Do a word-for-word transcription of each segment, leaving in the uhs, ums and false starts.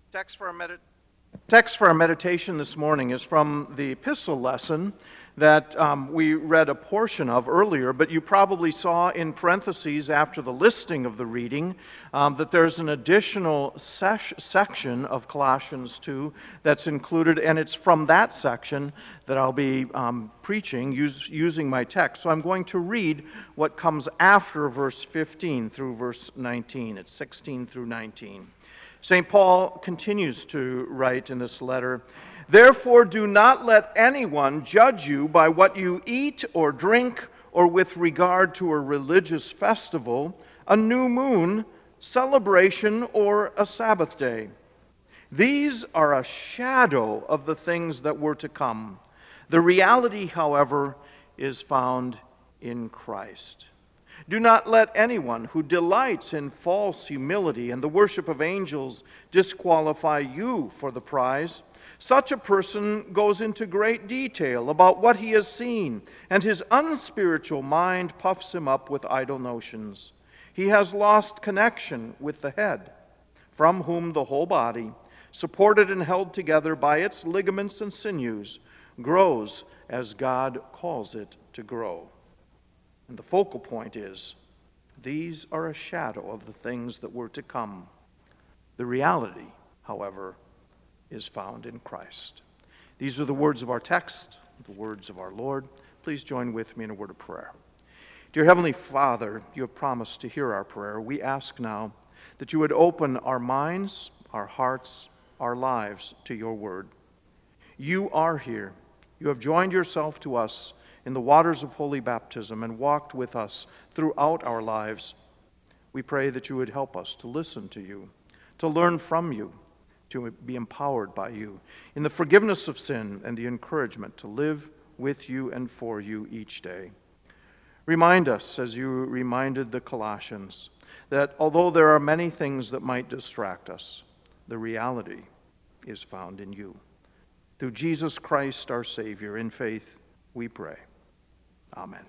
Text for our medit- text for our meditation this morning is from the epistle lesson that um, we read a portion of earlier, but you probably saw in parentheses after the listing of the reading um, that there's an additional ses- section of Colossians two that's included, and it's from that section that I'll be um, preaching use, using my text. So I'm going to read what comes after verse fifteen through verse nineteen. It's sixteen through nineteen. Saint Paul continues to write in this letter, "Therefore do not let anyone judge you by what you eat or drink, or with regard to a religious festival, a new moon, celebration, or a Sabbath day. These are a shadow of the things that were to come. The reality, however, is found in Christ. Do not let anyone who delights in false humility and the worship of angels disqualify you for the prize. Such a person goes into great detail about what he has seen, and his unspiritual mind puffs him up with idle notions. He has lost connection with the head, from whom the whole body, supported and held together by its ligaments and sinews, grows as God calls it to grow." And the focal point is, these are a shadow of the things that were to come. The reality, however, is found in Christ. These are the words of our text, the words of our Lord. Please join with me in a word of prayer. Dear Heavenly Father, you have promised to hear our prayer. We ask now that you would open our minds, our hearts, our lives to your word. You are here. You have joined yourself to us in the waters of holy baptism and walked with us throughout our lives. We pray that you would help us to listen to you, to learn from you, to be empowered by you in the forgiveness of sin and the encouragement to live with you and for you each day. Remind us, as you reminded the Colossians, that although there are many things that might distract us, the reality is found in you. Through Jesus Christ, our Savior, in faith, we pray. Amen.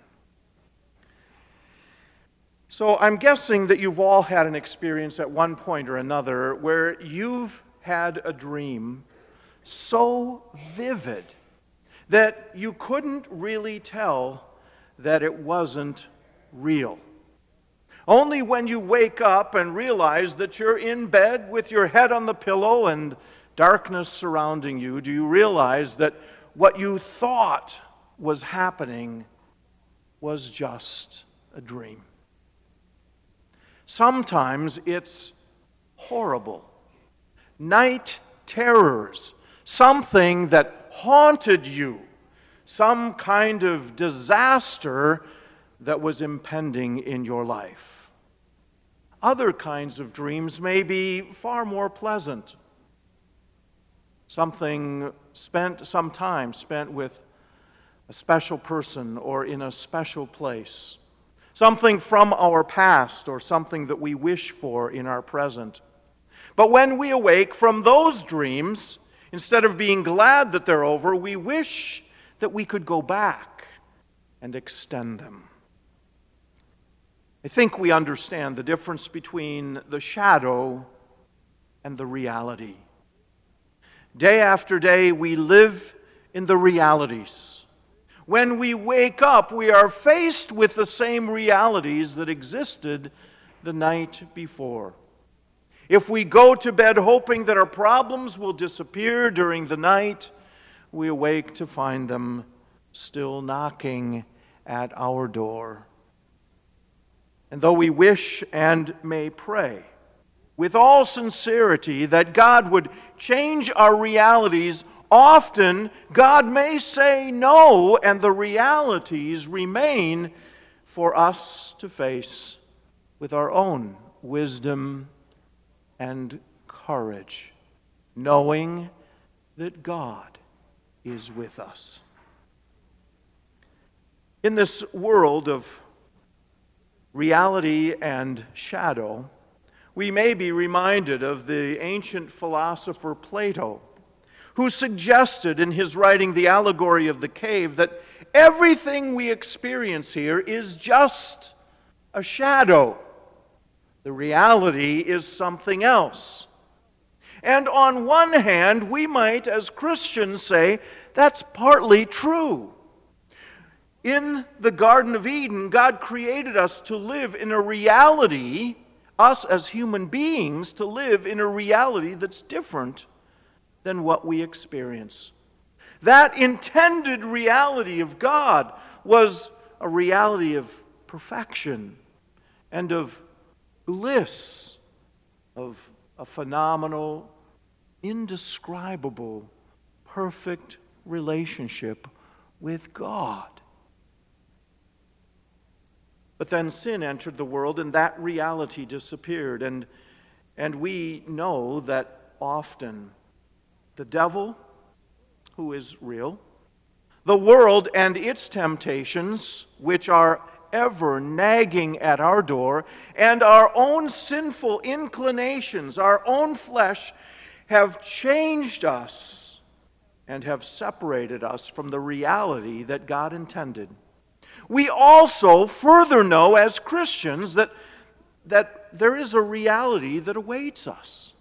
So I'm guessing that you've all had an experience at one point or another where you've had a dream so vivid that you couldn't really tell that it wasn't real. Only when you wake up and realize that you're in bed with your head on the pillow and darkness surrounding you do you realize that what you thought was happening was just a dream. Sometimes it's horrible. Night terrors, something that haunted you, some kind of disaster that was impending in your life. Other kinds of dreams may be far more pleasant. Something spent, some time spent with a special person or in a special place. Something from our past or something that we wish for in our present. But when we awake from those dreams, instead of being glad that they're over, we wish that we could go back and extend them. I think we understand the difference between the shadow and the reality. Day after day, we live in the realities. When we wake up, we are faced with the same realities that existed the night before. If we go to bed hoping that our problems will disappear during the night, we awake to find them still knocking at our door. And though we wish and may pray with all sincerity that God would change our realities, often God may say no, and the realities remain for us to face with our own wisdom and courage, knowing that God is with us. In this world of reality and shadow, we may be reminded of the ancient philosopher Plato, who suggested in his writing The Allegory of the Cave that everything we experience here is just a shadow. The reality is something else. And on one hand, we might, as Christians, say that's partly true. In the Garden of Eden, God created us to live in a reality, us as human beings, to live in a reality that's different than what we experience. That intended reality of God was a reality of perfection and of bliss, of a phenomenal, indescribable, perfect relationship with God. But then sin entered the world and that reality disappeared. And, and we know that often the devil, who is real, the world and its temptations, which are ever nagging at our door, and our own sinful inclinations, our own flesh, have changed us and have separated us from the reality that God intended. We also further know as Christians that, that there is a reality that awaits us.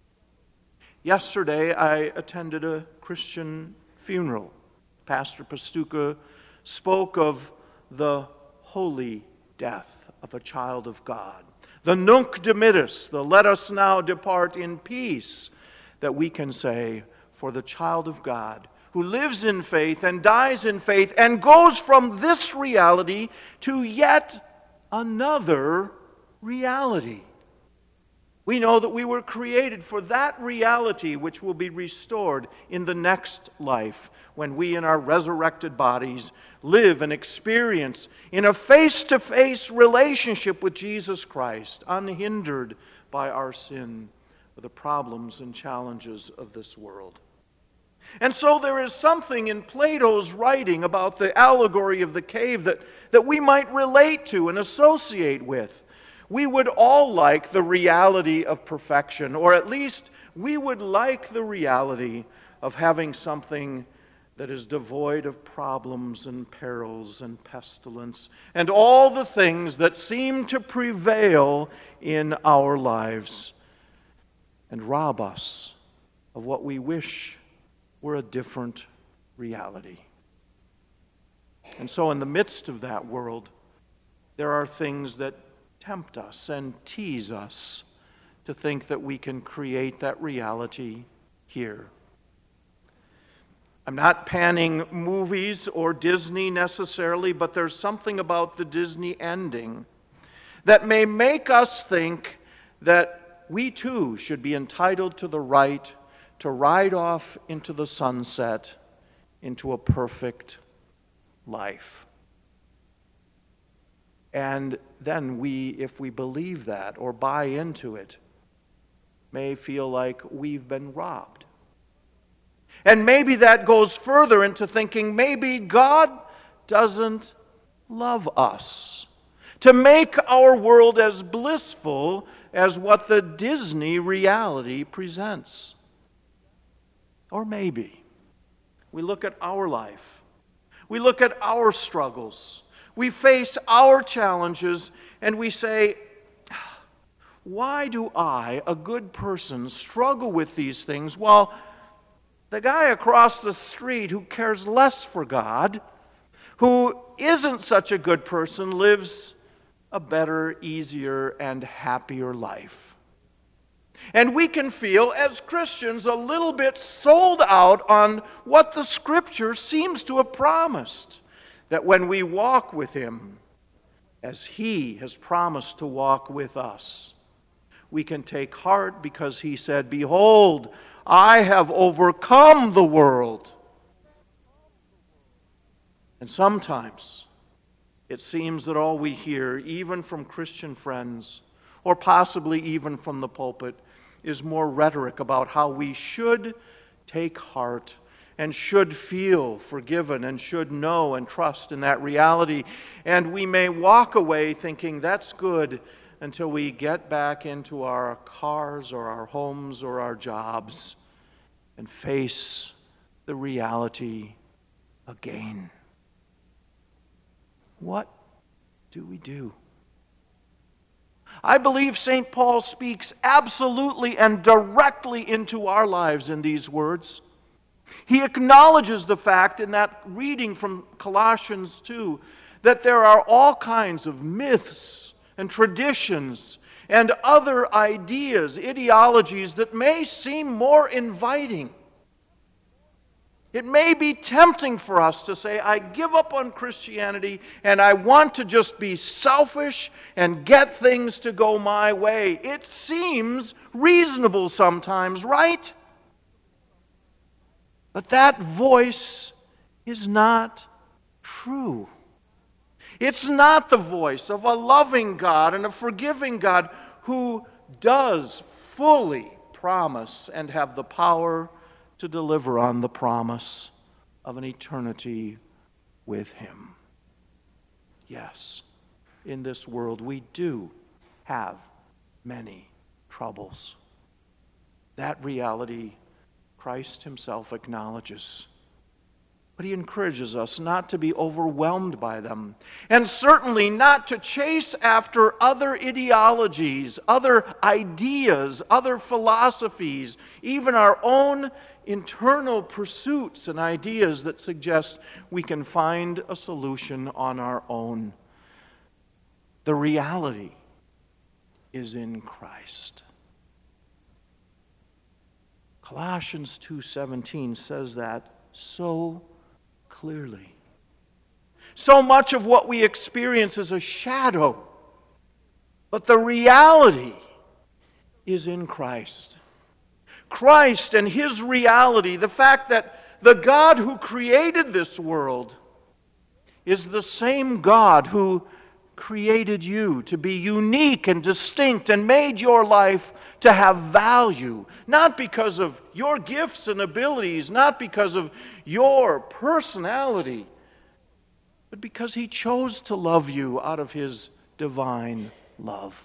Yesterday, I attended a Christian funeral. Pastor Pastuca spoke of the holy death of a child of God. The nunc dimittis, the let us now depart in peace, that we can say for the child of God who lives in faith and dies in faith and goes from this reality to yet another reality. We know that we were created for that reality which will be restored in the next life when we in our resurrected bodies live and experience in a face-to-face relationship with Jesus Christ, unhindered by our sin or the problems and challenges of this world. And so there is something in Plato's writing about the allegory of the cave that, that we might relate to and associate with. We would all like the reality of perfection, or at least we would like the reality of having something that is devoid of problems and perils and pestilence and all the things that seem to prevail in our lives and rob us of what we wish were a different reality. And so in the midst of that world, there are things that tempt us and tease us to think that we can create that reality here. I'm not panning movies or Disney necessarily, but there's something about the Disney ending that may make us think that we too should be entitled to the right to ride off into the sunset, into a perfect life. And then we, if we believe that or buy into it, may feel like we've been robbed. And maybe that goes further into thinking maybe God doesn't love us to make our world as blissful as what the Disney reality presents. Or maybe we look at our life, we look at our struggles, we face our challenges, and we say, why do I, a good person, struggle with these things while the guy across the street who cares less for God, who isn't such a good person, lives a better, easier, and happier life? And we can feel, as Christians, a little bit sold out on what the Scripture seems to have promised. That when we walk with Him, as He has promised to walk with us, we can take heart because He said, "Behold, I have overcome the world." And sometimes it seems that all we hear, even from Christian friends, or possibly even from the pulpit, is more rhetoric about how we should take heart and should feel forgiven and should know and trust in that reality. And we may walk away thinking that's good until we get back into our cars or our homes or our jobs and face the reality again. What do we do? I believe Saint Paul speaks absolutely and directly into our lives in these words. He acknowledges the fact in that reading from Colossians two that there are all kinds of myths and traditions and other ideas, ideologies that may seem more inviting. It may be tempting for us to say, I give up on Christianity and I want to just be selfish and get things to go my way. It seems reasonable sometimes, right? But that voice is not true. It's not the voice of a loving God and a forgiving God who does fully promise and have the power to deliver on the promise of an eternity with Him. Yes, in this world we do have many troubles. That reality Christ Himself acknowledges. But He encourages us not to be overwhelmed by them, and certainly not to chase after other ideologies, other ideas, other philosophies, even our own internal pursuits and ideas that suggest we can find a solution on our own. The reality is in Christ. Colossians two seventeen says that so clearly. So much of what we experience is a shadow, but the reality is in Christ. Christ and His reality, the fact that the God who created this world is the same God who created you to be unique and distinct and made your life to have value, not because of your gifts and abilities, not because of your personality, but because He chose to love you out of His divine love.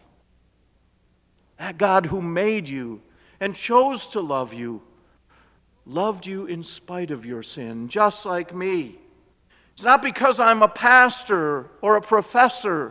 That God who made you and chose to love you, loved you in spite of your sin, just like me. It's not because I'm a pastor or a professor.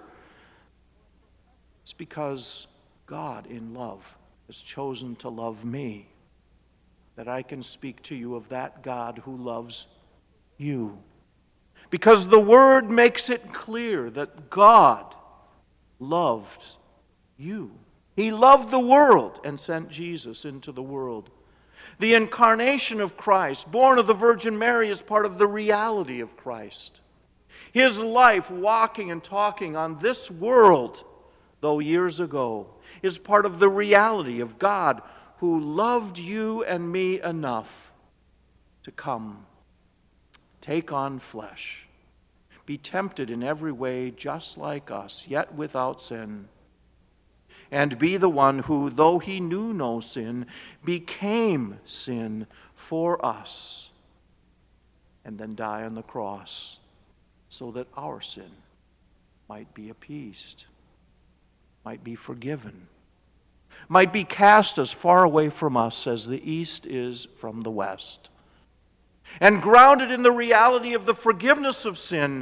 It's because God in love has chosen to love me, that I can speak to you of that God who loves you. Because the Word makes it clear that God loved you. He loved the world and sent Jesus into the world. The incarnation of Christ, born of the Virgin Mary, is part of the reality of Christ. His life walking and talking on this world, though years ago, is part of the reality of God who loved you and me enough to come, take on flesh, be tempted in every way just like us, yet without sin, and be the one who, though He knew no sin, became sin for us, and then die on the cross so that our sin might be appeased, might be forgiven, might be cast as far away from us as the east is from the west, and grounded in the reality of the forgiveness of sin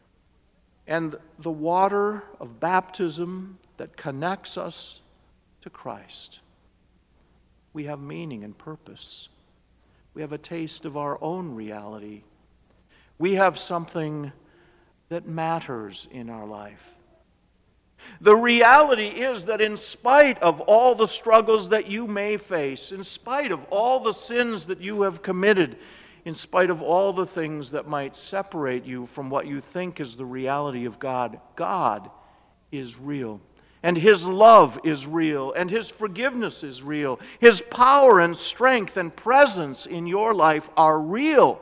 and the water of baptism that connects us to Christ. We have meaning and purpose. We have a taste of our own reality. We have something that matters in our life. The reality is that in spite of all the struggles that you may face, in spite of all the sins that you have committed, in spite of all the things that might separate you from what you think is the reality of God, God is real. And His love is real, and His forgiveness is real. His power and strength and presence in your life are real.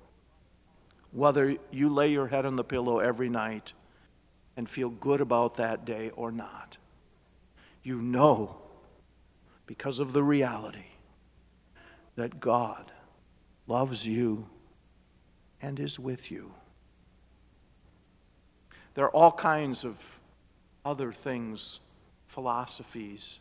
Whether you lay your head on the pillow every night and feel good about that day or not, you know, because of the reality, that God loves you and is with you. There are all kinds of other things, philosophies,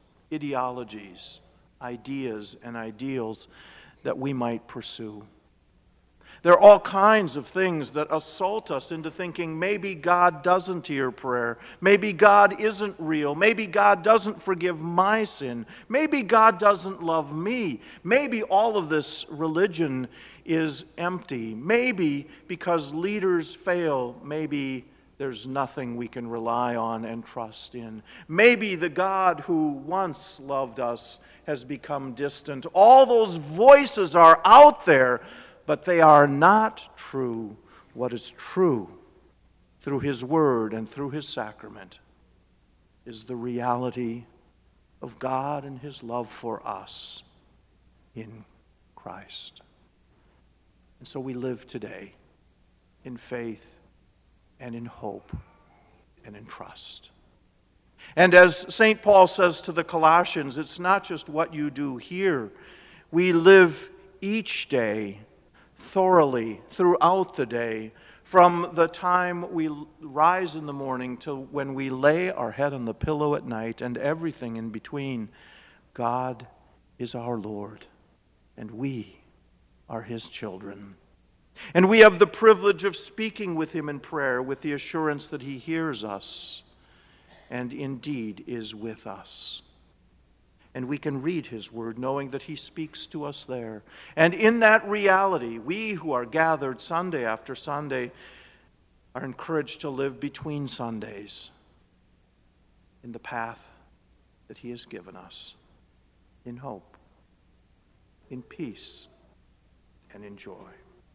ideologies, ideas, and ideals that we might pursue. There are all kinds of things that assault us into thinking maybe God doesn't hear prayer. Maybe God isn't real. Maybe God doesn't forgive my sin. Maybe God doesn't love me. Maybe all of this religion is empty. Maybe because leaders fail, maybe there's nothing we can rely on and trust in. Maybe the God who once loved us has become distant. All those voices are out there, but they are not true. What is true through His Word and through His sacrament is the reality of God and His love for us in Christ. And so we live today in faith and in hope and in trust. And as Saint Paul says to the Colossians, it's not just what you do here. We live each day thoroughly throughout the day, from the time we rise in the morning till when we lay our head on the pillow at night and everything in between. God is our Lord, and we are His children. And we have the privilege of speaking with Him in prayer with the assurance that He hears us and indeed is with us. And we can read His Word knowing that He speaks to us there. And in that reality, we who are gathered Sunday after Sunday are encouraged to live between Sundays in the path that He has given us, in hope, in peace, and in joy.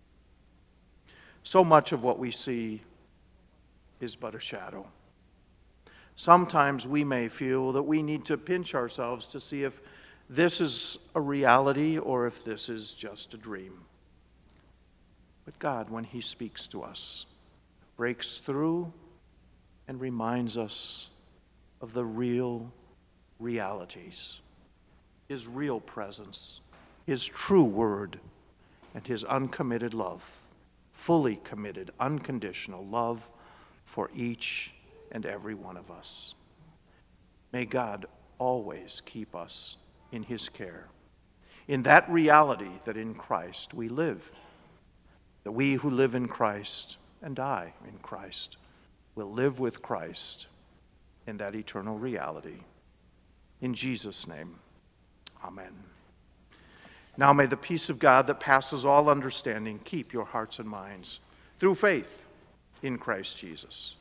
So much of what we see is but a shadow. Sometimes we may feel that we need to pinch ourselves to see if this is a reality or if this is just a dream. But God, when He speaks to us, breaks through and reminds us of the real realities, His real presence, His true word, and His uncommitted love, fully committed, unconditional love for each and every one of us. May God always keep us in His care, in that reality that in Christ we live, that we who live in Christ and die in Christ will live with Christ in that eternal reality. In Jesus' name, amen. Now may the peace of God that passes all understanding keep your hearts and minds through faith in Christ Jesus.